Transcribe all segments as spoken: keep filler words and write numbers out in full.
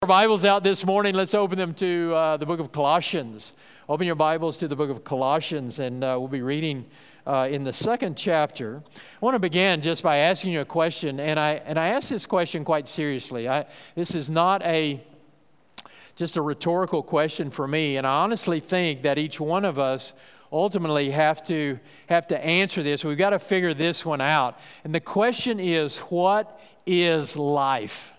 Our Bibles out this morning. Let's open them to uh, the book of Colossians. Open your Bibles to the book of Colossians, and uh, we'll be reading uh, in the second chapter. I want to begin just by asking you a question, and I and I ask this question quite seriously. I, this is not a just a rhetorical question for me, and I honestly think that each one of us ultimately have to have to answer this. We've got to figure this one out. And the question is, what is life?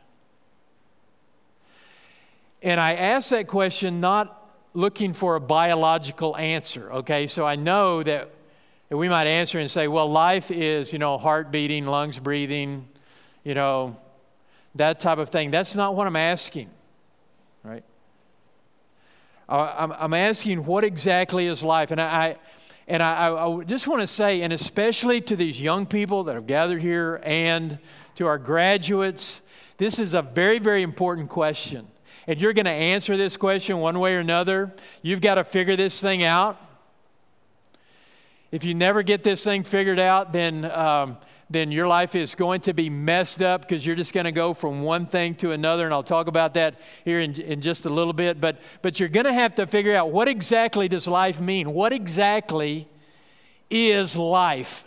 And I ask that question not looking for a biological answer, okay? So I know that, that we might answer and say, well, life is, you know, heart beating, lungs breathing, you know, that type of thing. That's not what I'm asking, right? I'm, I'm asking what exactly is life? And I, and I, I just want to say, and especially to these young people that have gathered here and to our graduates, this is a very, very important question. And you're going to answer this question one way or another. You've got to figure this thing out. If you never get this thing figured out, then um, then your life is going to be messed up because you're just going to go from one thing to another. And I'll talk about that here in, in just a little bit. But but you're going to have to figure out, what exactly does life mean? What exactly is life?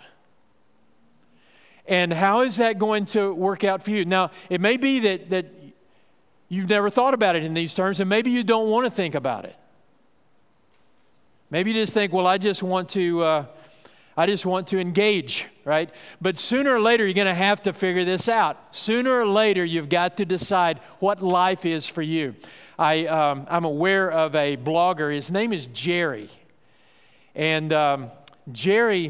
And how is that going to work out for you? Now, it may be that that you've never thought about it in these terms, and maybe you don't want to think about it. Maybe you just think, well, I just want to, uh, I just want to engage, right? But sooner or later, you're going to have to figure this out. Sooner or later, you've got to decide what life is for you. I, um, I'm aware of a blogger. His name is Jerry, and um, Jerry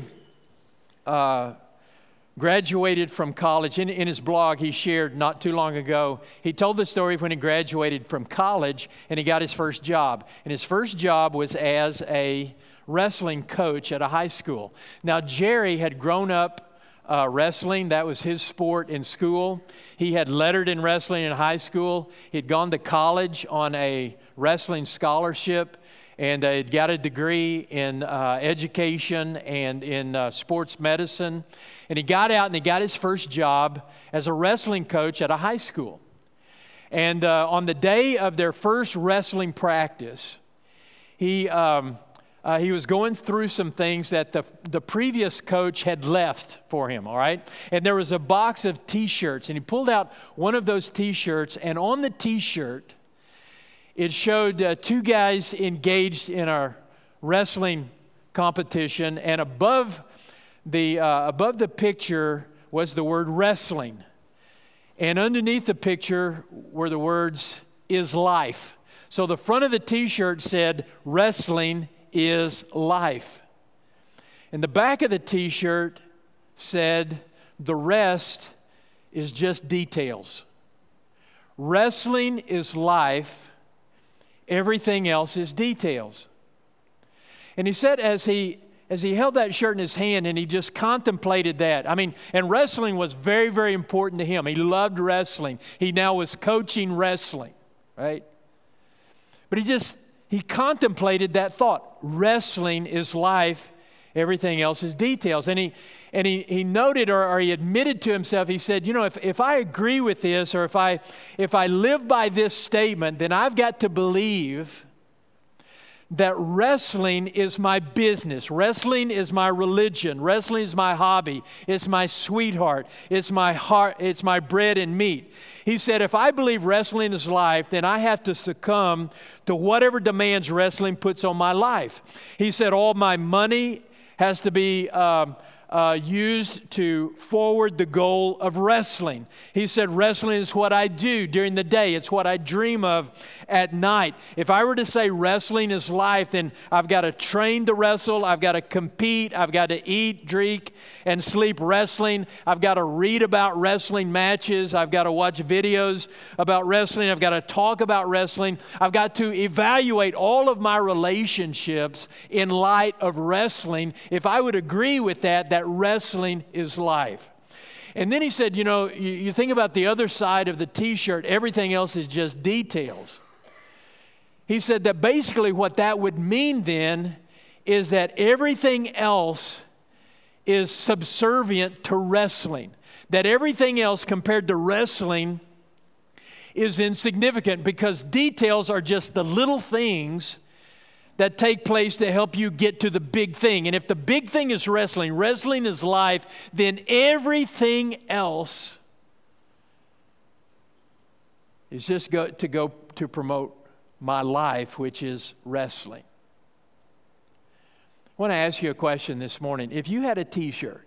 Uh, graduated from college. In, in his blog, he shared not too long ago, he told the story of when he graduated from college and he got his first job. And his first job was as a wrestling coach at a high school. Now, Jerry had grown up uh, wrestling. That was his sport in school. He had lettered in wrestling in high school. He'd gone to college on a wrestling scholarship, and uh, he'd got a degree in uh, education and in uh, sports medicine. And he got out and he got his first job as a wrestling coach at a high school. And uh, on the day of their first wrestling practice, he um, uh, he was going through some things that the, the previous coach had left for him, all right? And there was a box of T-shirts, and he pulled out one of those T-shirts, and on the T-shirt, it showed uh, two guys engaged in a wrestling competition, and above the uh, above the picture was the word wrestling, and underneath the picture were the words "is life." So the front of the T-shirt said "Wrestling is life," and the back of the T-shirt said "The rest is just details." Wrestling is life. Everything else is details. And he said as he as he held that shirt in his hand and he just contemplated that. I mean, and wrestling was very, very important to him. He loved wrestling. He now was coaching wrestling, right? But he just, he contemplated that thought. Wrestling is life. Everything else is details. And he and he, he noted or, or he admitted to himself, he said, you know, if, if I agree with this or if I if I live by this statement, then I've got to believe that wrestling is my business. Wrestling is my religion. Wrestling is my hobby. It's my sweetheart. It's my heart. It's my bread and meat. He said, if I believe wrestling is life, then I have to succumb to whatever demands wrestling puts on my life. He said, all my money has to be um, uh, used to forward the goal of wrestling. He said, wrestling is what I do during the day. It's what I dream of at night. If I were to say wrestling is life, then I've got to train to wrestle. I've got to compete. I've got to eat, drink, and sleep wrestling. I've got to read about wrestling matches. I've got to watch videos about wrestling. I've got to talk about wrestling. I've got to evaluate all of my relationships in light of wrestling. If I would agree with that, that wrestling is life. And then he said, you know, you, you think about the other side of the T-shirt, everything else is just details. He said that basically what that would mean then is that everything else is subservient to wrestling. That everything else compared to wrestling is insignificant, because details are just the little things that take place to help you get to the big thing. And if the big thing is wrestling, wrestling is life, then everything else is just go, to go to promote my life, which is wrestling. I want to ask you a question this morning. If you had a t-shirt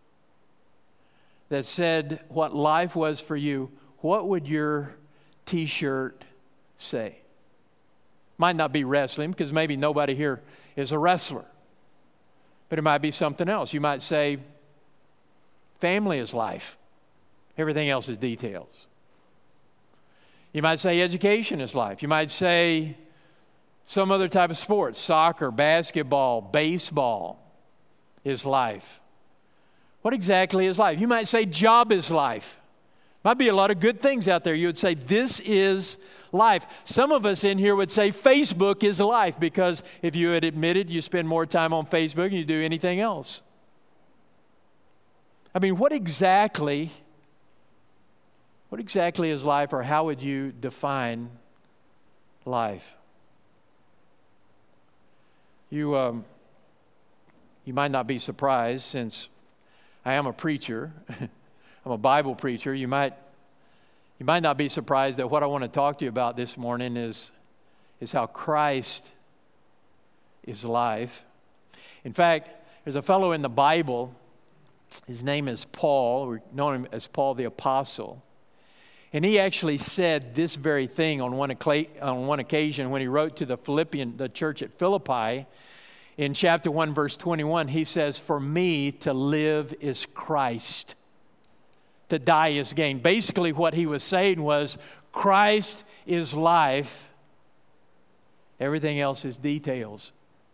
that said what life was for you, what would your t-shirt say? Might not be wrestling, because maybe nobody here is a wrestler. But it might be something else. You might say, family is life. Everything else is details. You might say education is life. You might say some other type of sport, soccer, basketball, baseball is life. What exactly is life? You might say job is life. Might be a lot of good things out there. You would say this is life. Some of us in here would say Facebook is life, because if you had admitted you spend more time on Facebook than you do anything else. I mean, what exactly, what exactly is life, or how would you define life? You, um, you might not be surprised, since I am a preacher. I'm a Bible preacher. You might, you might not be surprised that what I want to talk to you about this morning is, is how Christ is life. In fact, there's a fellow in the Bible. His name is Paul. We know him as Paul the Apostle. And he actually said this very thing on one, on one occasion when he wrote to the Philippian, the church at Philippi. In chapter one, verse twenty-one, he says, "For me to live is Christ. To die is gain." Basically what he was saying was, Christ is life. Everything else is details.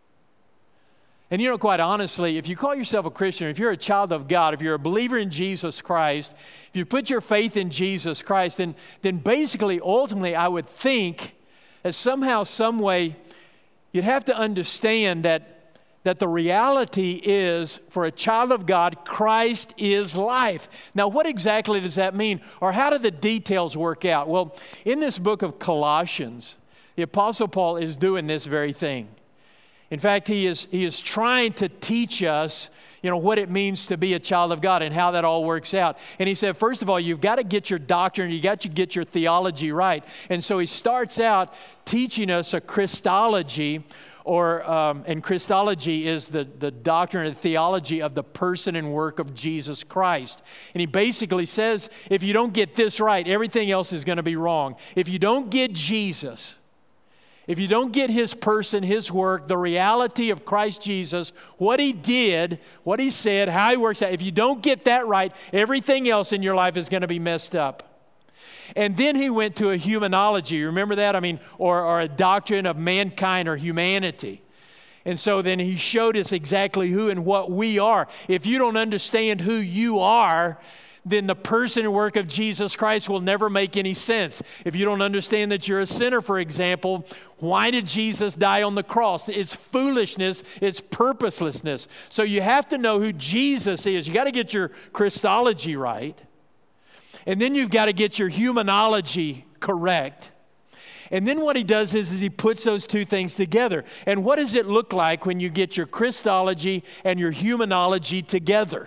And you know, quite honestly, if you call yourself a Christian, if you're a child of God, if you're a believer in Jesus Christ, if you put your faith in Jesus Christ, then, then basically, ultimately, I would think that somehow, some way, you'd have to understand that that the reality is, for a child of God, Christ is life. Now, what exactly does that mean? Or how do the details work out? Well, in this book of Colossians, the Apostle Paul is doing this very thing. In fact, he is, he is trying to teach us, you know, what it means to be a child of God and how that all works out. And he said, first of all, you've got to get your doctrine, you've got to get your theology right. And so he starts out teaching us a Christology, or um, and Christology is the, the doctrine and theology of the person and work of Jesus Christ. And he basically says, if you don't get this right, everything else is going to be wrong. If you don't get Jesus, if you don't get His person, His work, the reality of Christ Jesus, what He did, what He said, how He works out, if you don't get that right, everything else in your life is going to be messed up. And then he went to a humanology, remember that? I mean, or, or a doctrine of mankind or humanity. And so then he showed us exactly who and what we are. If you don't understand who you are, then the person and work of Jesus Christ will never make any sense. If you don't understand that you're a sinner, for example, why did Jesus die on the cross? It's foolishness, it's purposelessness. So you have to know who Jesus is. You got to get your Christology right. And then you've got to get your humanology correct. And then what he does is, is he puts those two things together. And what does it look like when you get your Christology and your humanology together?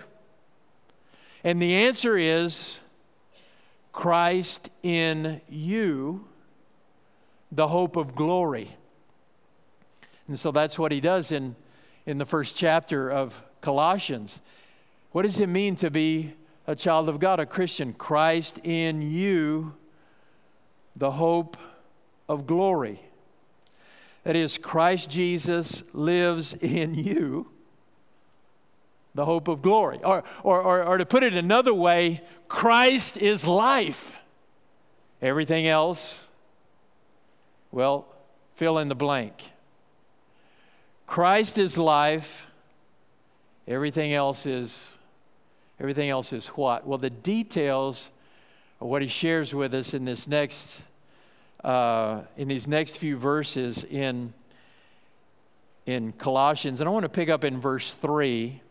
And the answer is Christ in you, the hope of glory. And so that's what he does in, in the first chapter of Colossians. What does it mean to be a child of God, a Christian? Christ in you, the hope of glory. That is, Christ Jesus lives in you, the hope of glory. Or, or, or, or to put it another way, Christ is life. Everything else, well, fill in the blank. Christ is life. Everything else is, everything else is what? Well, the details of what he shares with us in this next, uh, in these next few verses in, in Colossians. And I want to pick up in verse three.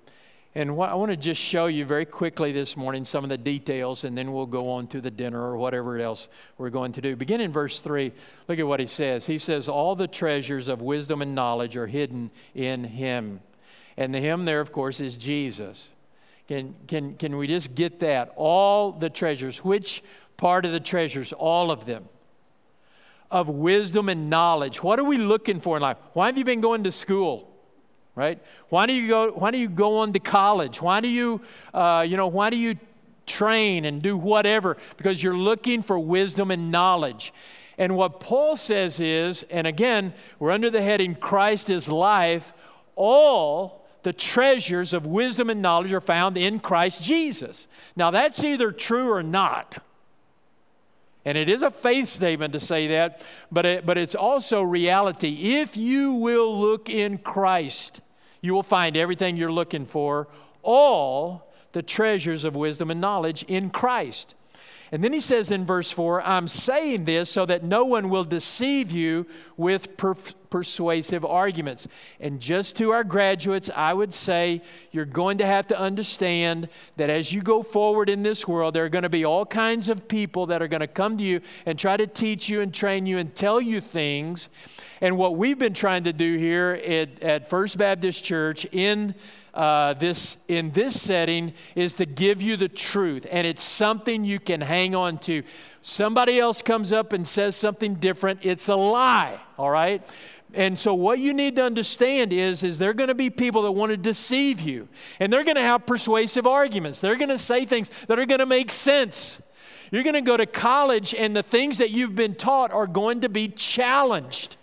And what, I want to just show you very quickly this morning some of the details, and then we'll go on to the dinner or whatever else we're going to do. Begin in verse three. Look at what he says. He says, all the treasures of wisdom and knowledge are hidden in him. And the him there, of course, is Jesus. Can, can, can we just get that? All the treasures. Which part of the treasures? All of them. Of wisdom and knowledge. What are we looking for in life? Why have you been going to school? Right? Why do you go? Why do you go on to college? Why do you, uh, you know, why do you train and do whatever? Because you're looking for wisdom and knowledge. And what Paul says is, and again, we're under the heading Christ is life. All the treasures of wisdom and knowledge are found in Christ Jesus. Now that's either true or not. And it is a faith statement to say that, but it, but it's also reality. If you will look in Christ, you will find everything you're looking for, all the treasures of wisdom and knowledge in Christ. And then he says in verse four, I'm saying this so that no one will deceive you with per- persuasive arguments. And just to our graduates, I would say you're going to have to understand that as you go forward in this world, there are going to be all kinds of people that are going to come to you and try to teach you and train you and tell you things. And what we've been trying to do here at, at First Baptist Church in Uh, this in this setting is to give you the truth, and it's something you can hang on to. Somebody else comes up and says something different, it's a lie, all right? And so what you need to understand is, is there are going to be people that want to deceive you, and they're going to have persuasive arguments. They're going to say things that are going to make sense. You're going to go to college, and the things that you've been taught are going to be challenged,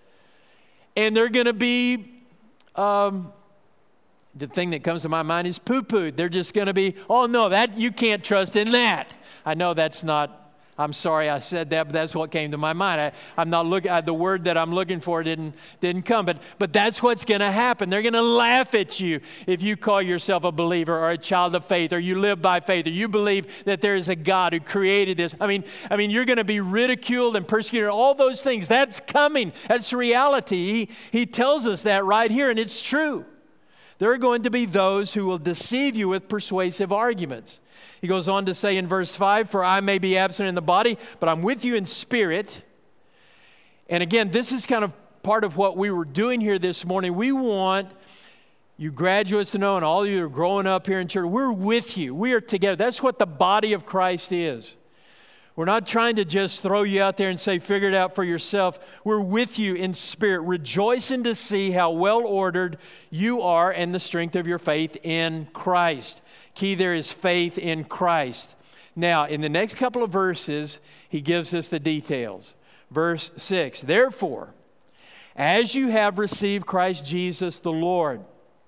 and they're going to be um, the thing that comes to my mind is poo-pooed. They're just going to be, oh no, that you can't trust in that. I know that's not, I'm sorry I said that, but that's what came to my mind. I, I'm not looking, the word that I'm looking for didn't, didn't come, but, but that's what's going to happen. They're going to laugh at you if you call yourself a believer or a child of faith, or you live by faith, or you believe that there is a God who created this. I mean, I mean, you're going to be ridiculed and persecuted, all those things. That's coming. That's reality. He, he tells us that right here, and it's true. There are going to be those who will deceive you with persuasive arguments. He goes on to say in verse five, for I may be absent in the body, but I'm with you in spirit. And again, this is kind of part of what we were doing here this morning. We want you graduates to know, and all of you who are growing up here in church, we're with you. We are together. That's what the body of Christ is. We're not trying to just throw you out there and say, figure it out for yourself. We're with you in spirit, rejoicing to see how well ordered you are and the strength of your faith in Christ. Key there is faith in Christ. Now, in the next couple of verses, he gives us the details. Verse six, therefore, as you have received Christ Jesus the Lord,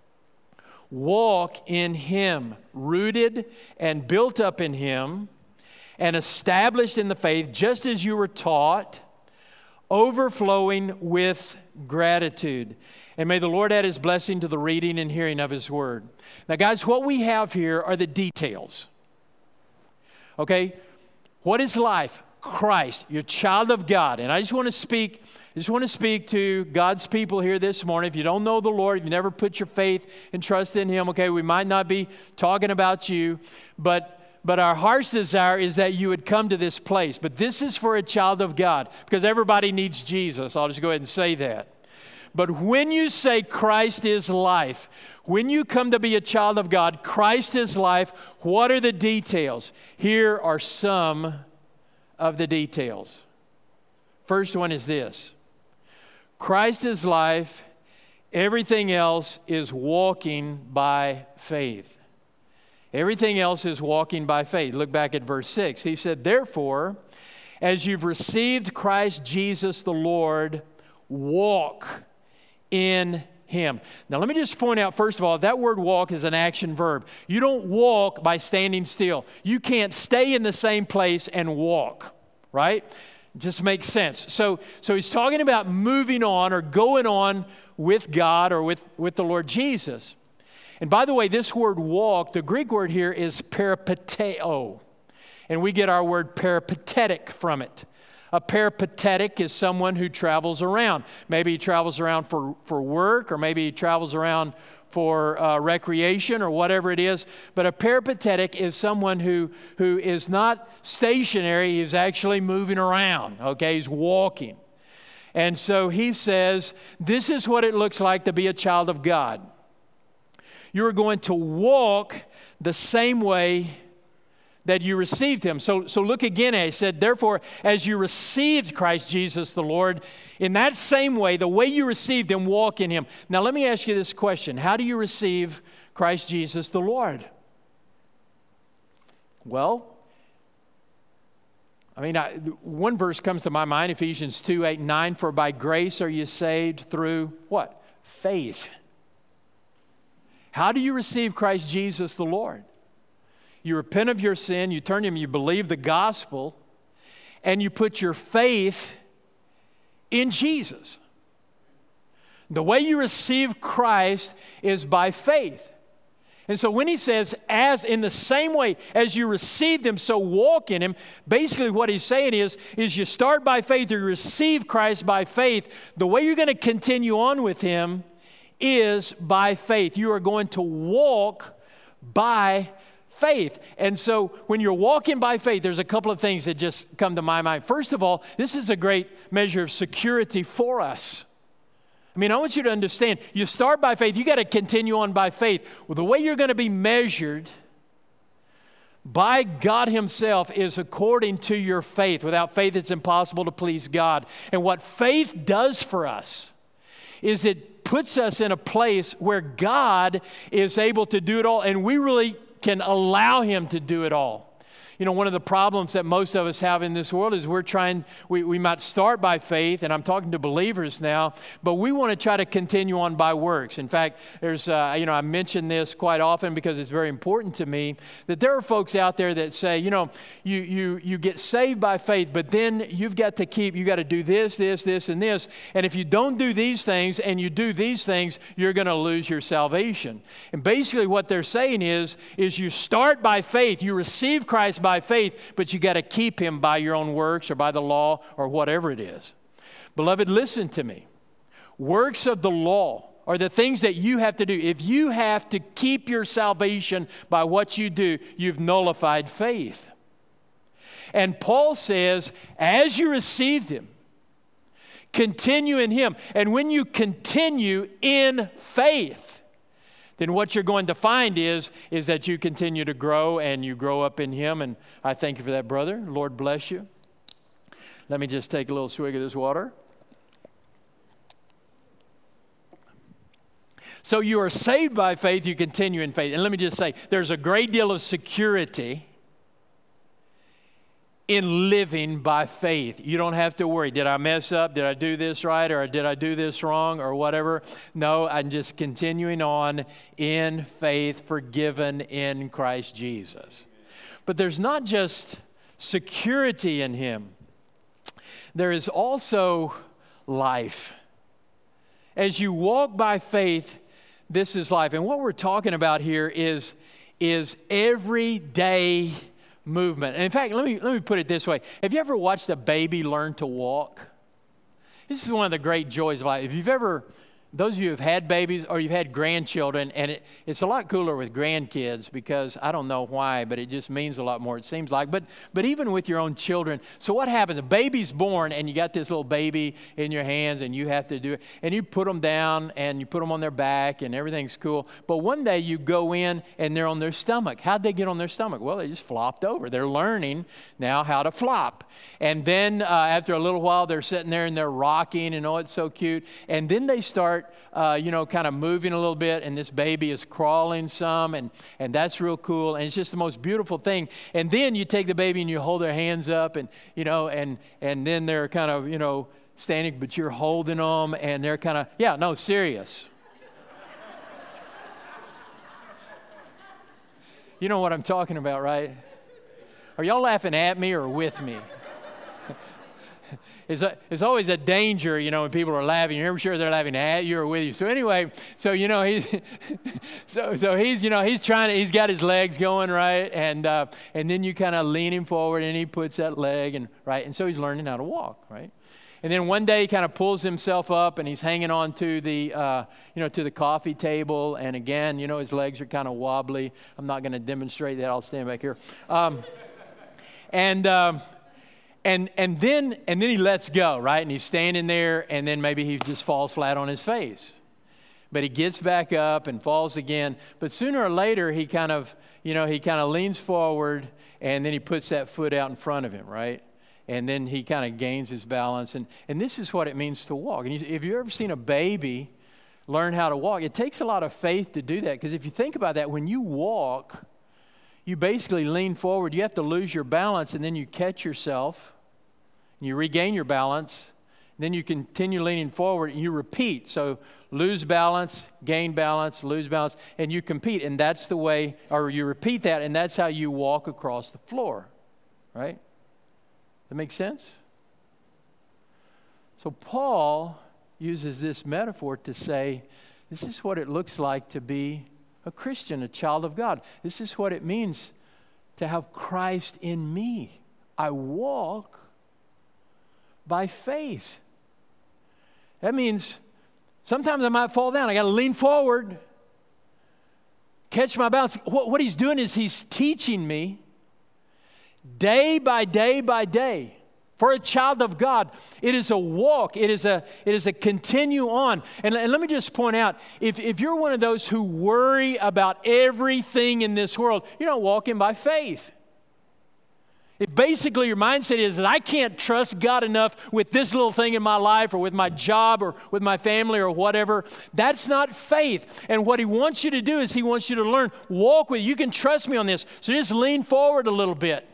walk in him, rooted and built up in him, and established in the faith, just as you were taught, overflowing with gratitude. And may the Lord add his blessing to the reading and hearing of his word. Now, guys, what we have here are the details. Okay? What is life? Christ. You're a child of God. And I just want to speak, I just want to speak to God's people here this morning. If you don't know the Lord, if you never put your faith and trust in him, okay, we might not be talking about you, but But our heart's desire is that you would come to this place. But this is for a child of God, because everybody needs Jesus. I'll just go ahead and say that. But when you say Christ is life, when you come to be a child of God, Christ is life, what are the details? Here are some of the details. First one is this. Christ is life. Everything else is walking by faith. Everything else is walking by faith. Look back at verse six. He said, therefore, as you've received Christ Jesus the Lord, walk in him. Now, let me just point out, first of all, that word walk is an action verb. You don't walk by standing still. You can't stay in the same place and walk, right? It just makes sense. So, so he's talking about moving on or going on with God or with, with the Lord Jesus. And by the way, this word walk, the Greek word here is peripateo. And we get our word peripatetic from it. A peripatetic is someone who travels around. Maybe he travels around for, for work, or maybe he travels around for uh, recreation or whatever it is. But a peripatetic is someone who, who is not stationary. He's actually moving around, okay? He's walking. And so he says, this is what it looks like to be a child of God. You're going to walk the same way that you received him. So, so look again, he said, therefore, as you received Christ Jesus the Lord, in that same way, the way you received him, walk in him. Now, let me ask you this question. How do you receive Christ Jesus the Lord? Well, I mean, I, one verse comes to my mind, Ephesians two, eight, and nine, for by grace are you saved through what? Faith. How do you receive Christ Jesus the Lord? You repent of your sin, you turn to him, you believe the gospel, and you put your faith in Jesus. The way you receive Christ is by faith. And so when he says, as in the same way as you received him, so walk in him, basically what he's saying is, is you start by faith, you receive Christ by faith. The way you're going to continue on with him is by faith. You are going to walk by faith. And so when you're walking by faith, there's a couple of things that just come to my mind. First of all, this is a great measure of security for us. I mean, I want you to understand, you start by faith, you got to continue on by faith. Well, the way you're going to be measured by God himself is according to your faith. Without faith, it's impossible to please God. And what faith does for us is it puts us in a place where God is able to do it all, and we really can allow him to do it all. You know, one of the problems that most of us have in this world is we're trying, we, we might start by faith, and I'm talking to believers now, but we want to try to continue on by works. In fact, there's, uh, you know, I mention this quite often because it's very important to me, that there are folks out there that say, you know, you, you, you get saved by faith, but then you've got to keep, you got to do this, this, this, and this. And if you don't do these things and you do these things, you're going to lose your salvation. And basically what they're saying is, is you start by faith, you receive Christ by faith, but you got to keep him by your own works or by the law or whatever it is. Beloved, listen to me. Works of the law are the things that you have to do. If you have to keep your salvation by what you do, you've nullified faith. And Paul says, as you received him, continue in him. And when you continue in faith, then what you're going to find is, is that you continue to grow and you grow up in him. And I thank you for that, brother. Lord bless you. Let me just take a little swig of this water. So you are saved by faith, you continue in faith. And let me just say, there's a great deal of security in living by faith. You don't have to worry. Did I mess up? Did I do this right? Or did I do this wrong? Or whatever. No, I'm just continuing on in faith, forgiven in Christ Jesus. But there's not just security in him. There is also life. As you walk by faith, this is life. And what we're talking about here is, is everyday movement. And in fact, let me, let me put it this way. Have you ever watched a baby learn to walk? This is one of the great joys of life. If you've ever, those of you who have had babies or you've had grandchildren, and it, it's a lot cooler with grandkids because I don't know why, but it just means a lot more, it seems like. But but even with your own children, so what happens? The baby's born and you got this little baby in your hands and you have to do it. And you put them down and you put them on their back and everything's cool. But one day you go in and they're on their stomach. How'd they get on their stomach? Well, they just flopped over. They're learning now how to flop. And then uh, after a little while, they're sitting there and they're rocking and oh, it's so cute. And then they start Uh, you know, kind of moving a little bit, and this baby is crawling some, and, and that's real cool, and it's just the most beautiful thing. And then you take the baby and you hold their hands up, and, you know, and, and then they're kind of, you know, standing, but you're holding them, and they're kind of, yeah, no, serious. You know what I'm talking about, right? Are y'all laughing at me or with me? It's, a, it's always a danger, you know, when people are laughing. You're never sure they're laughing at you or with you. So anyway, so, you know, he's, so, so he's, you know, he's trying to, he's got his legs going, right? And, uh, and then you kind of lean him forward and he puts that leg and, right? And so he's learning how to walk, right? And then one day he kind of pulls himself up and he's hanging on to the, uh, you know, to the coffee table. And again, you know, his legs are kind of wobbly. I'm not going to demonstrate that. I'll stand back here. Um, and um, and and then and then he lets go, right? And he's standing there, and then maybe he just falls flat on his face. But he gets back up and falls again. But sooner or later, he kind of, you know, he kind of leans forward, and then he puts that foot out in front of him, right? And then he kind of gains his balance. And, and this is what it means to walk. And you, if you've ever seen a baby learn how to walk, it takes a lot of faith to do that. Because if you think about that, when you walk, you basically lean forward. You have to lose your balance, and then you catch yourself, and you regain your balance. Then you continue leaning forward, and you repeat. So lose balance, gain balance, lose balance, and you compete. And that's the way, or you repeat that, and that's how you walk across the floor, right? That makes sense? So Paul uses this metaphor to say, this is what it looks like to be a Christian, a child of God. This is what it means to have Christ in me. I walk by faith. That means sometimes I might fall down. I got to lean forward, catch my balance. What, what he's doing is he's teaching me day by day by day. For a child of God, it is a walk. It is a, it is a continue on. And, and let me just point out, if, if you're one of those who worry about everything in this world, you're not walking by faith. If basically your mindset is that I can't trust God enough with this little thing in my life or with my job or with my family or whatever, that's not faith. And what he wants you to do is he wants you to learn, walk with, you can trust me on this. So just lean forward a little bit.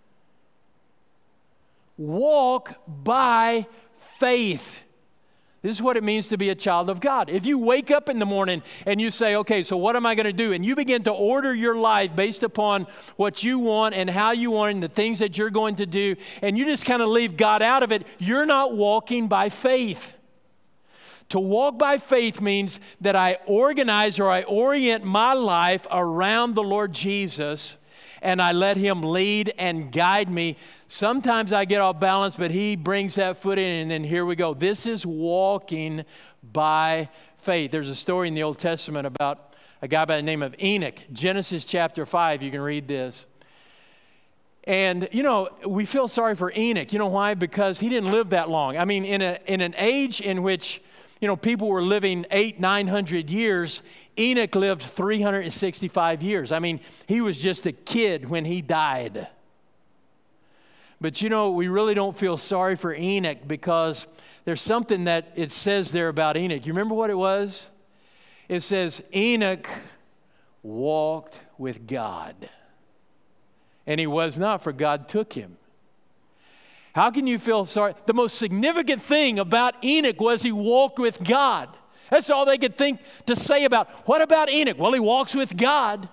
Walk by faith. This is what it means to be a child of God. If you wake up in the morning and you say, okay, so what am I going to do? And you begin to order your life based upon what you want and how you want and the things that you're going to do, and you just kind of leave God out of it, you're not walking by faith. To walk by faith means that I organize or I orient my life around the Lord Jesus, and I let him lead and guide me. Sometimes I get off balance, but he brings that foot in, and then here we go. This is walking by faith. There's a story in the Old Testament about a guy by the name of Enoch. Genesis chapter five, you can read this. And, you know, we feel sorry for Enoch. You know why? Because he didn't live that long. I mean, in a in an age in which, you know, people were living eight, nine hundred years, Enoch lived three hundred sixty-five years. I mean, he was just a kid when he died. But, you know, we really don't feel sorry for Enoch because there's something that it says there about Enoch. You remember what it was? It says, Enoch walked with God. And he was not, for God took him. How can you feel sorry? The most significant thing about Enoch was he walked with God. That's all they could think to say about. What about Enoch? Well, he walks with God.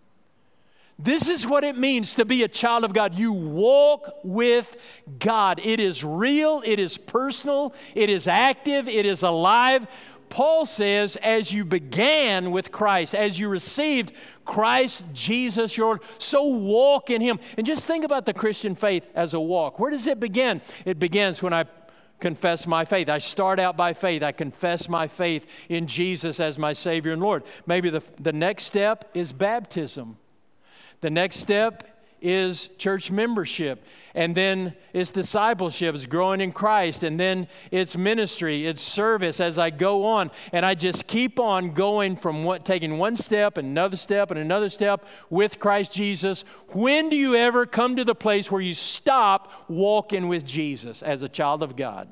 This is what it means to be a child of God. You walk with God. It is real. It is personal. It is active. It is alive. Paul says, as you began with Christ, as you received Christ Jesus your Lord, so walk in him. And just think about the Christian faith as a walk. Where does it begin? It begins when I confess my faith. I start out by faith. I confess my faith in Jesus as my Savior and Lord. Maybe the, the next step is baptism. The next step is church membership, and then it's discipleship, it's growing in Christ, and then it's ministry, it's service as I go on, and I just keep on going from what, taking one step, another step, and another step with Christ Jesus. When do you ever come to the place where you stop walking with Jesus as a child of God?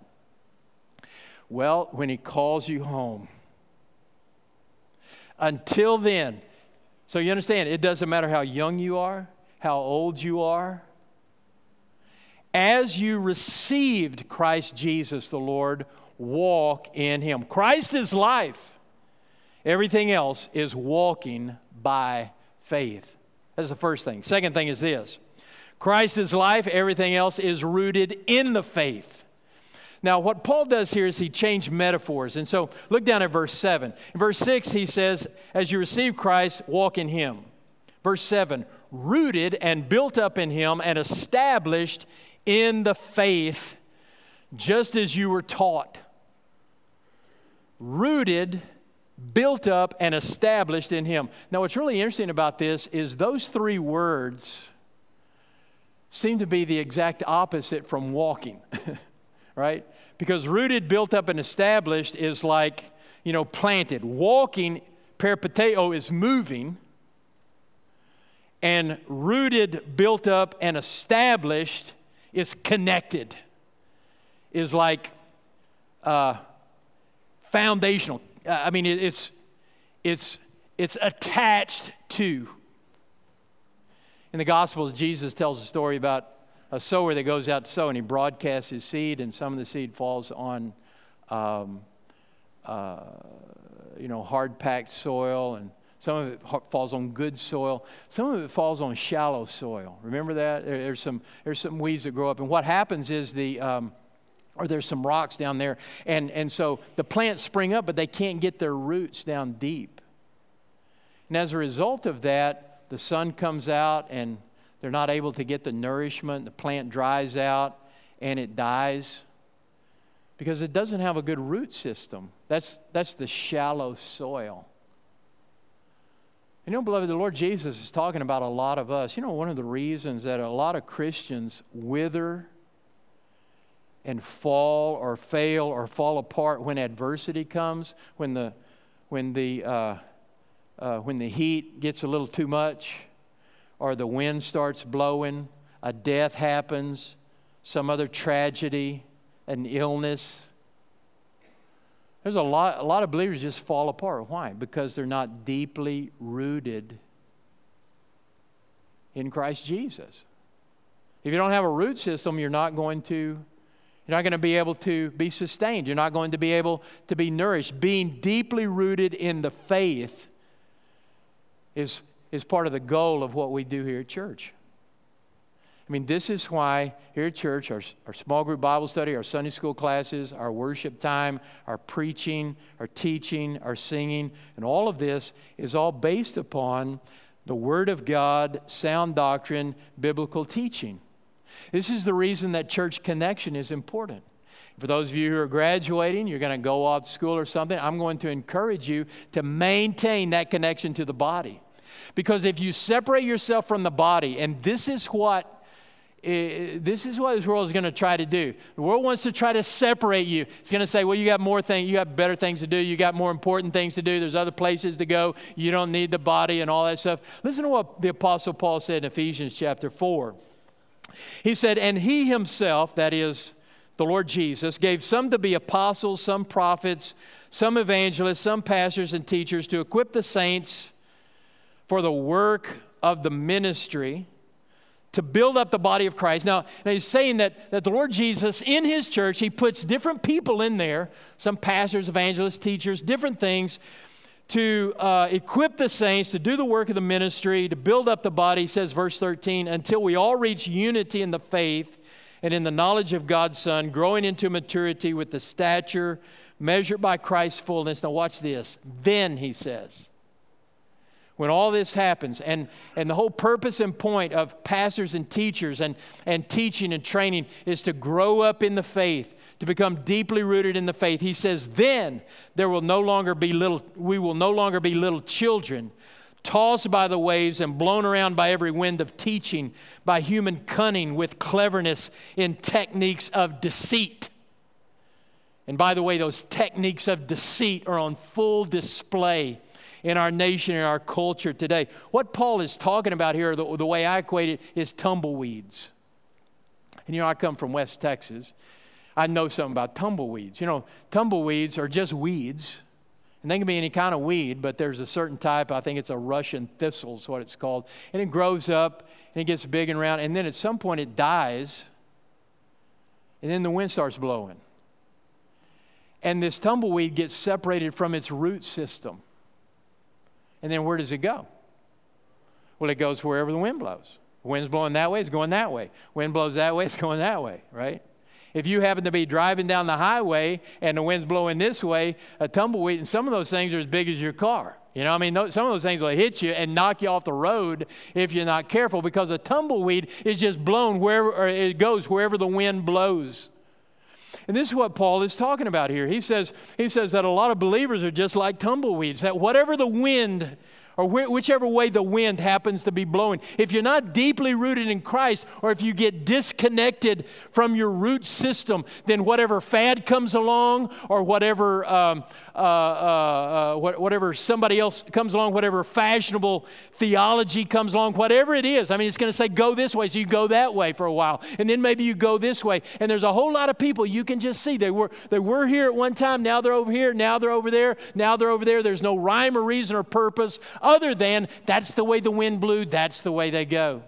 Well, when he calls you home. Until then, so you understand, it doesn't matter how young you are, how old you are. As you received Christ Jesus the Lord, walk in him. Christ is life. Everything else is walking by faith. That's the first thing. Second thing is this. Christ is life. Everything else is rooted in the faith. Now, what Paul does here is he changed metaphors. And so look down at verse seven. In verse six, he says, as you receive Christ, walk in him. Verse seven, rooted and built up in him and established in the faith just as you were taught, rooted, built up, and established in Him. Now, what's really interesting about this is those three words seem to be the exact opposite from walking, right? Because rooted, built up, and established is like, you know, planted. Walking, peripateo, is moving. And rooted, built up, and established is connected, is like uh, foundational. Uh, I mean, it, it's, it's, it's attached to. In the Gospels, Jesus tells a story about a sower that goes out to sow, and he broadcasts his seed, and some of the seed falls on, um, uh, you know, hard-packed soil, and some of it falls on good soil. Some of it falls on shallow soil. Remember that? There, there's some there's some weeds that grow up, and what happens is the um, or there's some rocks down there, and and so the plants spring up, but they can't get their roots down deep. And as a result of that, the sun comes out, and they're not able to get the nourishment. The plant dries out, and it dies because it doesn't have a good root system. That's that's the shallow soil. You know, beloved, the Lord Jesus is talking about a lot of us. You know, one of the reasons that a lot of Christians wither and fall or fail or fall apart when adversity comes, when the when the uh, uh, when the heat gets a little too much, or the wind starts blowing, a death happens, some other tragedy, an illness. There's a lot, a lot of believers just fall apart. Why? Because they're not deeply rooted in Christ Jesus. If you don't have a root system, you're not going to, you're not going to be able to be sustained. You're not going to be able to be nourished. Being deeply rooted in the faith is, is part of the goal of what we do here at church. I mean, this is why here at church, our, our small group Bible study, our Sunday school classes, our worship time, our preaching, our teaching, our singing, and all of this is all based upon the Word of God, sound doctrine, biblical teaching. This is the reason that church connection is important. For those of you who are graduating, you're going to go off to school or something, I'm going to encourage you to maintain that connection to the body. Because if you separate yourself from the body, and this is what This is what this world is going to try to do. The world wants to try to separate you. It's going to say, well, you got more things, you got better things to do, you got more important things to do, there's other places to go, you don't need the body and all that stuff. Listen to what the Apostle Paul said in Ephesians chapter four. He said, and he himself, that is the Lord Jesus, gave some to be apostles, some prophets, some evangelists, some pastors and teachers to equip the saints for the work of the ministry, to build up the body of Christ. Now, now he's saying that, that the Lord Jesus, in His church, He puts different people in there, some pastors, evangelists, teachers, different things, to uh, equip the saints, to do the work of the ministry, to build up the body, he says, verse thirteen, until we all reach unity in the faith and in the knowledge of God's Son, growing into maturity with the stature measured by Christ's fullness. Now watch this. Then, he says, when all this happens, and, and the whole purpose and point of pastors and teachers and, and teaching and training is to grow up in the faith, to become deeply rooted in the faith. He says, then there will no longer be little, we will no longer be little children, tossed by the waves and blown around by every wind of teaching, by human cunning with cleverness in techniques of deceit. And by the way, those techniques of deceit are on full display in our nation, in our culture today. What Paul is talking about here, the, the way I equate it, is tumbleweeds. And you know, I come from West Texas. I know something about tumbleweeds. You know, tumbleweeds are just weeds. And they can be any kind of weed, but there's a certain type, I think it's a Russian thistle is what it's called. And it grows up, and it gets big and round, and then at some point it dies, and then the wind starts blowing. And this tumbleweed gets separated from its root system. And then where does it go? Well, it goes wherever the wind blows. The wind's blowing that way, it's going that way. Wind blows that way, it's going that way, right? If you happen to be driving down the highway and the wind's blowing this way, a tumbleweed, and some of those things are as big as your car. You know, I mean, some of those things will hit you and knock you off the road if you're not careful, because a tumbleweed is just blown wherever, or it goes wherever the wind blows. And this is what Paul is talking about here. He says, he says that a lot of believers are just like tumbleweeds, that whatever the wind or wh- whichever way the wind happens to be blowing, if you're not deeply rooted in Christ, or if you get disconnected from your root system, then whatever fad comes along, or whatever um, uh, uh, uh, whatever somebody else comes along, whatever fashionable theology comes along, whatever it is, I mean, it's going to say go this way, so you go that way for a while, and then maybe you go this way. And there's a whole lot of people you can just see. They were they were here at one time, now they're over here, now they're over there, now they're over there. There's no rhyme or reason or purpose other than that's the way the wind blew, that's the way they go.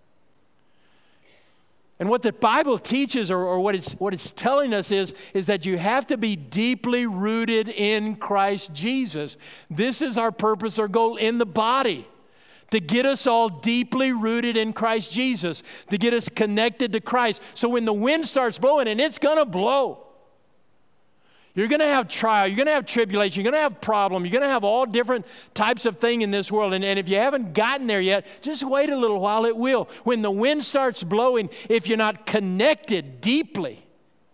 And what the Bible teaches, or, or what it's what it's telling us is, is that you have to be deeply rooted in Christ Jesus. This is our purpose or goal in the body, to get us all deeply rooted in Christ Jesus, to get us connected to Christ. So when the wind starts blowing, and it's going to blow, you're going to have trial, you're going to have tribulation, you're going to have problem, you're going to have all different types of thing in this world. And, and if you haven't gotten there yet, just wait a little while, it will. When the wind starts blowing, if you're not connected deeply,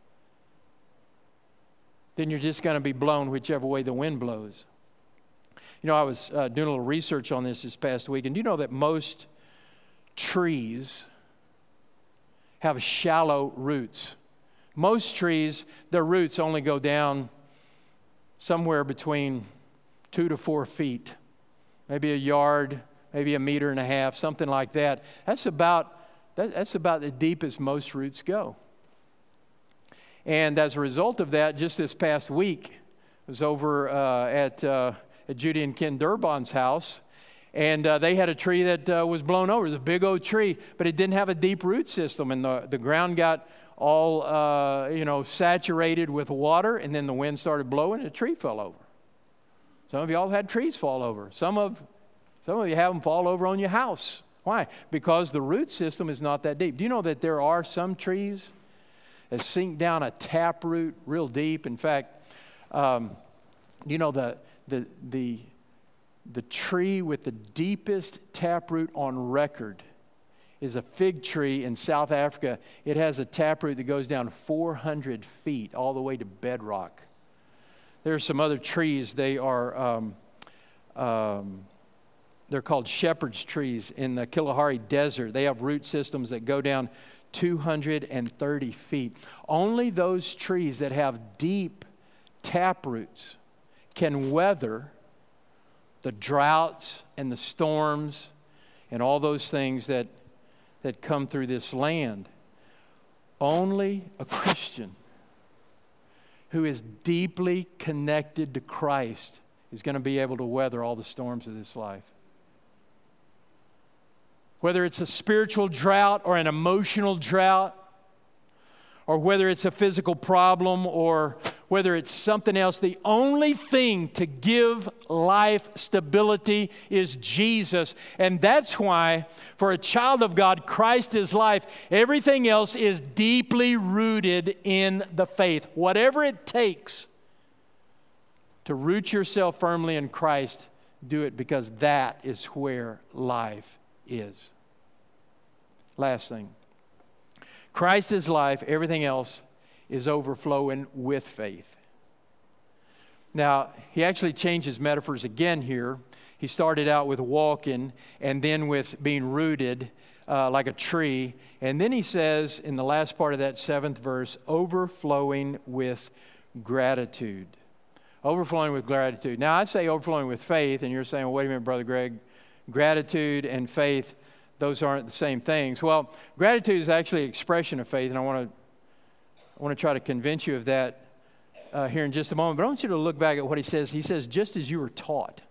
then you're just going to be blown whichever way the wind blows. You know, I was uh, doing a little research on this this past week, and do you know that most trees have shallow roots? Most trees, their roots only go down somewhere between two to four feet, maybe a yard, maybe a meter and a half, something like that. That's about, that, that's about the deepest most roots go. And as a result of that, just this past week, I was over uh, at, uh, at Judy and Ken Durbon's house, and uh, they had a tree that uh, was blown over. It was a big old tree, but it didn't have a deep root system, and the, the ground got all, uh, you know, saturated with water, and then the wind started blowing, and the tree fell over. Some of you all had trees fall over. Some of, some of you have them fall over on your house. Why? Because the root system is not that deep. Do you know that there are some trees that sink down a tap root real deep? In fact, um, you know, the, the, the, the tree with the deepest taproot on record is a fig tree in South Africa. It has a taproot that goes down four hundred feet all the way to bedrock. There are some other trees. They are um, um, they're called shepherd's trees in the Kalahari Desert. They have root systems that go down two hundred thirty feet. Only those trees that have deep taproots can weather the droughts and the storms and all those things that that come through this land. Only a Christian who is deeply connected to Christ is going to be able to weather all the storms of this life. Whether it's a spiritual drought or an emotional drought, or whether it's a physical problem, or whether it's something else, the only thing to give life stability is Jesus. And that's why, for a child of God, Christ is life. Everything else is deeply rooted in the faith. Whatever it takes to root yourself firmly in Christ, do it, because that is where life is. Last thing. Christ is life. Everything else is overflowing with faith. Now, he actually changes metaphors again here. He started out with walking, and then with being rooted uh, like a tree. And then he says in the last part of that seventh verse, overflowing with gratitude. Overflowing with gratitude. Now, I say overflowing with faith, and you're saying, well, wait a minute, Brother Greg. Gratitude and faith, those aren't the same things. Well, gratitude is actually an expression of faith, and I want to I want to try to convince you of that uh, here in just a moment. But I want you to look back at what he says. He says, just as you were taught.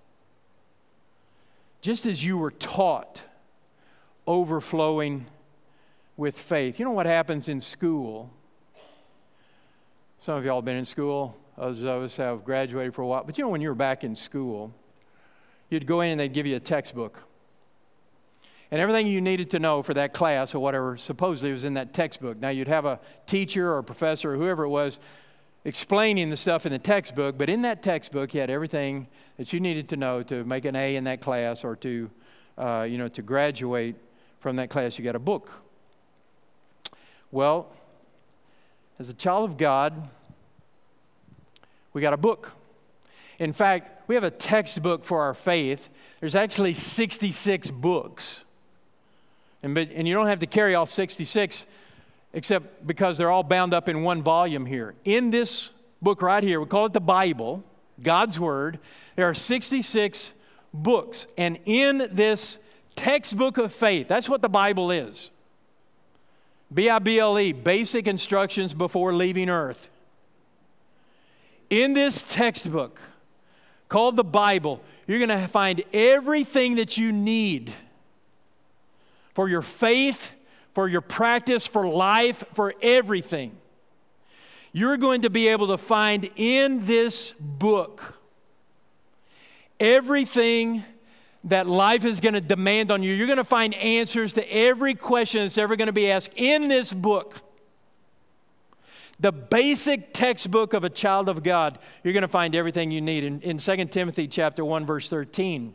Just as you were taught, overflowing with faith. You know what happens in school? Some of y'all have been in school. Others of us have graduated for a while. But you know, when you were back in school, you'd go in and they'd give you a textbook. And everything you needed to know for that class or whatever supposedly was in that textbook. Now, you'd have a teacher or a professor or whoever it was explaining the stuff in the textbook, but in that textbook, you had everything that you needed to know to make an A in that class, or to, uh, you know, to graduate from that class. You got a book. Well, as a child of God, we got a book. In fact, we have a textbook for our faith. There's actually sixty-six books. And, but, and you don't have to carry all sixty-six, except because they're all bound up in one volume here. In this book right here, we call it the Bible, God's Word. There are sixty-six books. And in this textbook of faith, that's what the Bible is. B I B L E, basic instructions before leaving earth. In this textbook called the Bible, you're going to find everything that you need for your faith, for your practice, for life, for everything. You're going to be able to find in this book everything that life is going to demand on you. You're going to find answers to every question that's ever going to be asked in this book. The basic textbook of a child of God. You're going to find everything you need. In, in Second Timothy chapter one, verse thirteen,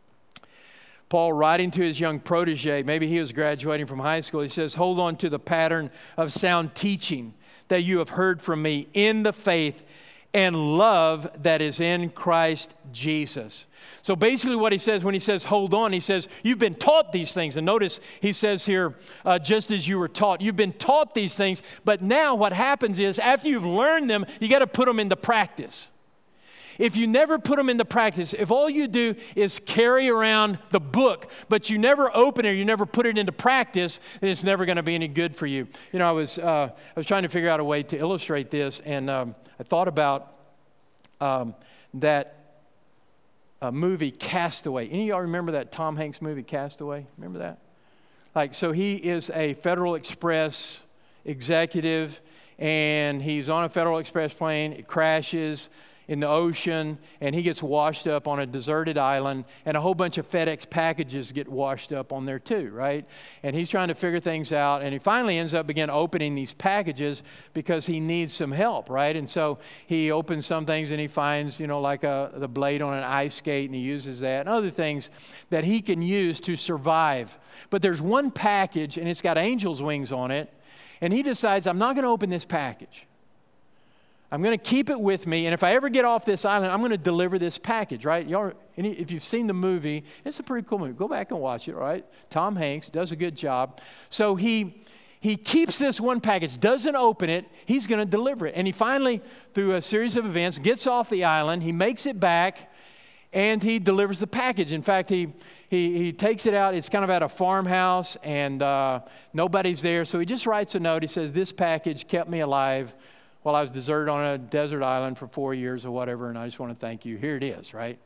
Paul, writing to his young protege, maybe he was graduating from high school, he says, hold on to the pattern of sound teaching that you have heard from me in the faith and love that is in Christ Jesus. So basically what he says when he says hold on, he says you've been taught these things. And notice he says here, uh, just as you were taught. You've been taught these things, but now what happens is after you've learned them, you got to put them into practice. If you never put them into practice, if all you do is carry around the book, but you never open it, you never put it into practice, then it's never going to be any good for you. You know, I was uh, I was trying to figure out a way to illustrate this, and um, I thought about um, that uh, movie Castaway. Any of y'all remember that Tom Hanks movie Castaway? Remember that? Like, so he is a Federal Express executive, and he's on a Federal Express plane. It crashes in the ocean, and he gets washed up on a deserted island, and a whole bunch of FedEx packages get washed up on there too, right? And he's trying to figure things out, and he finally ends up begin opening these packages because he needs some help, right? And so he opens some things, and he finds, you know, like a, the blade on an ice skate, and he uses that, and other things that he can use to survive. But there's one package, and it's got angel's wings on it, and he decides, I'm not going to open this package. I'm going to keep it with me, and if I ever get off this island, I'm going to deliver this package, right? Y'all, any, if you've seen the movie, it's a pretty cool movie. Go back and watch it, right? Tom Hanks does a good job. So he he keeps this one package, doesn't open it. He's going to deliver it. And he finally, through a series of events, gets off the island. He makes it back, and he delivers the package. In fact, he he he takes it out. It's kind of at a farmhouse, and uh, nobody's there. So he just writes a note. He says, this package kept me alive while I was deserted on a desert island for four years or whatever, and I just want to thank you. Here it is, right?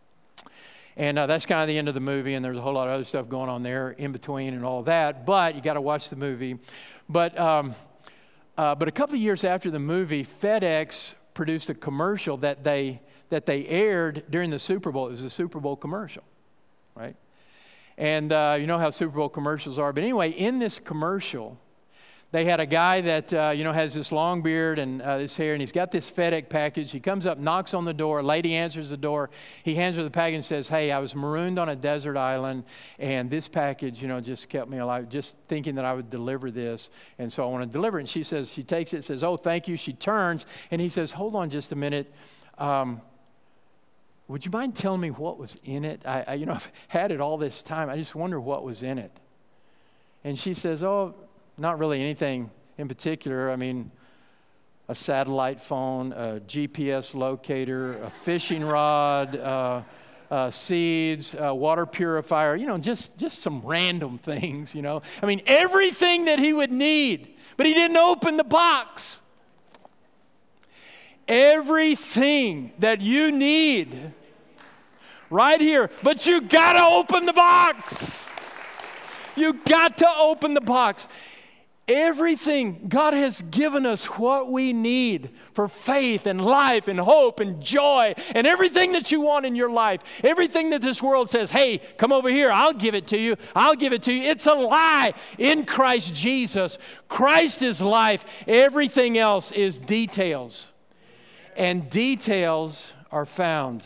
And uh, that's kind of the end of the movie, and there's a whole lot of other stuff going on there in between and all that, but you got to watch the movie. But, um, uh, but a couple of years after the movie, FedEx produced a commercial that they, that they aired during the Super Bowl. It was a Super Bowl commercial, right? And uh, you know how Super Bowl commercials are. But anyway, in this commercial, they had a guy that, uh, you know, has this long beard and uh, this hair, and he's got this FedEx package. He comes up, knocks on the door. A lady answers the door. He hands her the package and says, hey, I was marooned on a desert island, and this package, you know, just kept me alive, just thinking that I would deliver this, and so I want to deliver it. And she says, she takes it, says, oh, thank you. She turns, and he says, hold on just a minute. Um, would you mind telling me what was in it? I, I, you know, I've had it all this time. I just wonder what was in it. And she says, oh, not really anything in particular. I mean, a satellite phone, a G P S locator, a fishing rod, uh, uh, seeds, a water purifier, you know, just, just some random things, you know. I mean, everything that he would need, but he didn't open the box. Everything that you need right here, but you got to open the box. You got to open the box. Everything, God has given us what we need for faith and life and hope and joy and everything that you want in your life. Everything that this world says, hey, come over here, I'll give it to you, I'll give it to you. It's a lie. In Christ Jesus, Christ is life. Everything else is details. And details are found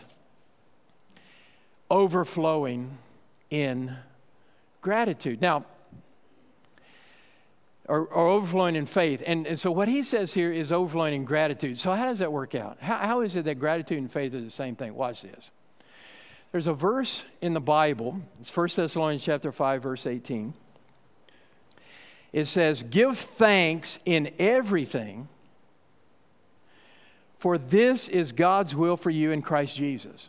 overflowing in gratitude. Now, or, or overflowing in faith. And, and so what he says here is overflowing in gratitude. So how does that work out? How, how is it that gratitude and faith are the same thing? Watch this. There's a verse in the Bible. It's First Thessalonians chapter five, verse eighteen. It says, give thanks in everything, for this is God's will for you in Christ Jesus.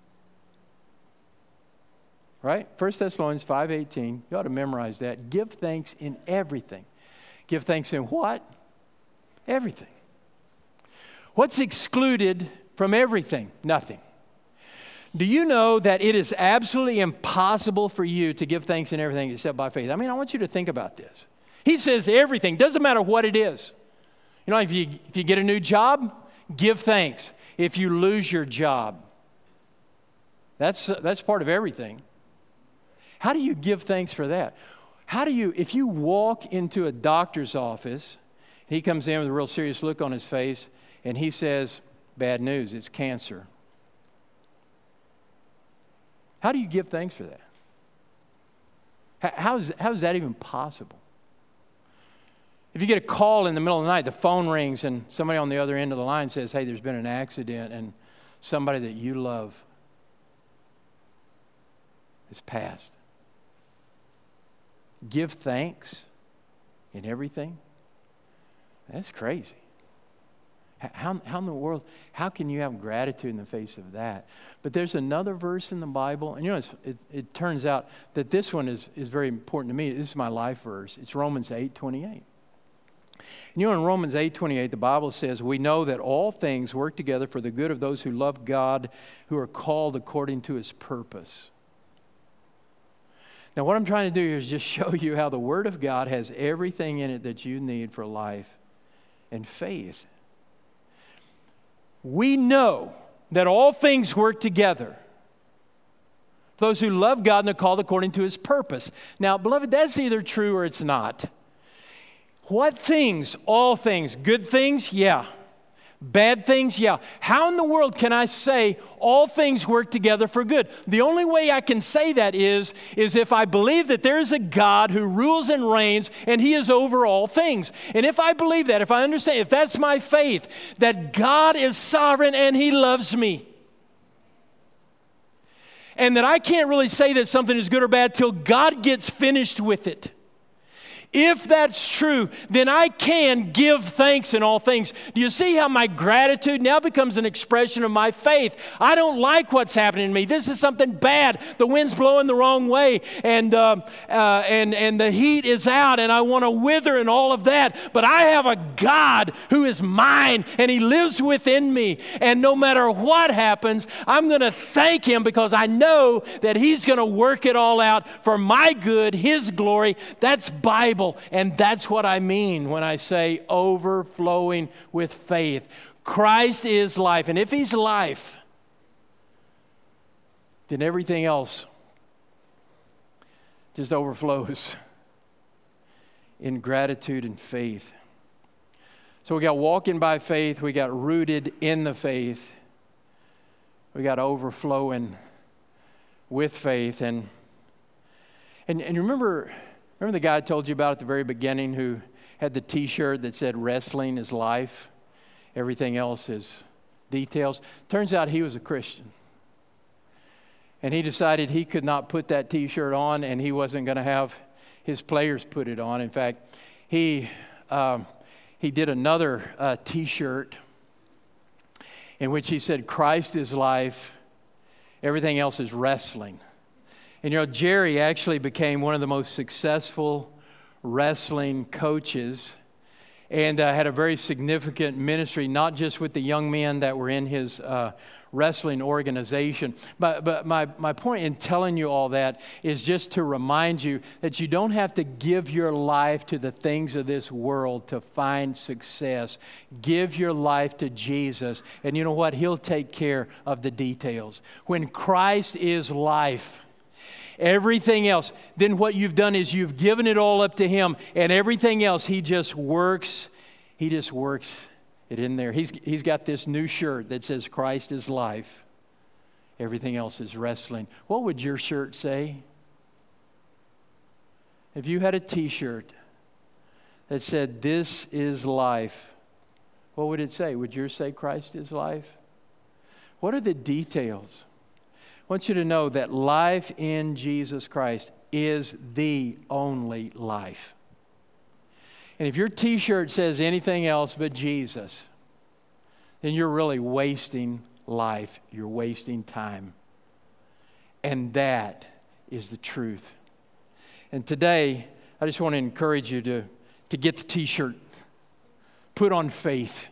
Right? First Thessalonians five eighteen. You ought to memorize that. Give thanks in everything. Give thanks in what? Everything. What's excluded from everything? Nothing. Do you know that it is absolutely impossible for you to give thanks in everything except by faith? I mean, I want you to think about this. He says everything. Doesn't matter what it is. You know, if you, if you get a new job, give thanks. If you lose your job, that's, that's part of everything. How do you give thanks for that? How do you, if you walk into a doctor's office, he comes in with a real serious look on his face, and he says, bad news, it's cancer. How do you give thanks for that? How is, how is that even possible? If you get a call in the middle of the night, the phone rings, and somebody on the other end of the line says, hey, there's been an accident, and somebody that you love has passed. Give thanks in everything? That's crazy. How, how in the world, how can you have gratitude in the face of that? But there's another verse in the Bible, and you know, it's, it, it turns out that this one is, is very important to me. This is my life verse. It's Romans eight twenty-eight. And you know, in Romans eight twenty-eight, the Bible says, we know that all things work together for the good of those who love God, who are called according to his purpose. Now, what I'm trying to do here is just show you how the Word of God has everything in it that you need for life and faith. We know that all things work together. Those who love God and are called according to his purpose. Now, beloved, that's either true or it's not. What things? All things. Good things? Yeah. Bad things? Yeah. How in the world can I say all things work together for good? The only way I can say that is, is if I believe that there is a God who rules and reigns and he is over all things. And if I believe that, if I understand, if that's my faith, that God is sovereign and he loves me, and that I can't really say that something is good or bad till God gets finished with it. If that's true, then I can give thanks in all things. Do you see how my gratitude now becomes an expression of my faith? I don't like what's happening to me. This is something bad. The wind's blowing the wrong way, and uh, uh, and and the heat is out, and I want to wither and all of that. But I have a God who is mine, and he lives within me. And no matter what happens, I'm going to thank him because I know that he's going to work it all out for my good, his glory. That's Bible. And that's what I mean when I say overflowing with faith. Christ is life. And if he's life, then everything else just overflows in gratitude and faith. So we got walking by faith. We got rooted in the faith. We got overflowing with faith. And, and, and remember... Remember the guy I told you about at the very beginning who had the t-shirt that said wrestling is life, everything else is details? Turns out he was a Christian. And he decided he could not put that t-shirt on, and he wasn't going to have his players put it on. In fact, he, um, he did another uh, t-shirt in which he said, Christ is life, everything else is wrestling. And you know, Jerry actually became one of the most successful wrestling coaches and uh, had a very significant ministry, not just with the young men that were in his uh, wrestling organization. But, but my, my point in telling you all that is just to remind you that you don't have to give your life to the things of this world to find success. Give your life to Jesus, and you know what? He'll take care of the details. When Christ is life, everything else, then what you've done is you've given it all up to him, and everything else, he just works, he just works it in there. He's, he's got this new shirt that says Christ is life. Everything else is wrestling. What would your shirt say? If you had a t-shirt that said, this is life, what would it say? Would yours say Christ is life? What are the details? I want you to know that life in Jesus Christ is the only life. And if your t-shirt says anything else but Jesus, then you're really wasting life. You're wasting time. And that is the truth. And today, I just want to encourage you to, to get the t-shirt. Put on faith.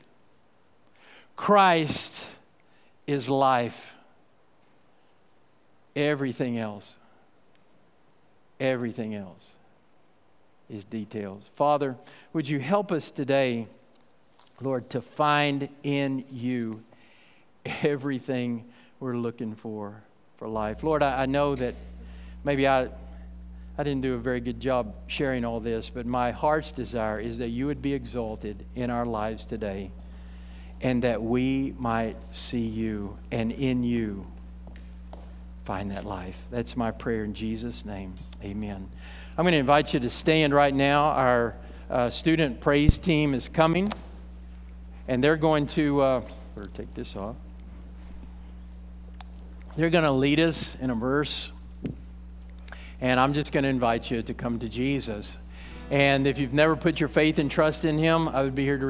Christ is life. Everything else, everything else is details. Father, would you help us today, Lord, to find in you everything we're looking for for life. Lord, I, I know that maybe I, I didn't do a very good job sharing all this, but my heart's desire is that you would be exalted in our lives today and that we might see you and in you find that life. That's my prayer in Jesus' name. Amen. I'm going to invite you to stand right now. Our uh, student praise team is coming, and they're going to, uh, better take this off. They're going to lead us in a verse, and I'm just going to invite you to come to Jesus. And if you've never put your faith and trust in Him, I would be here to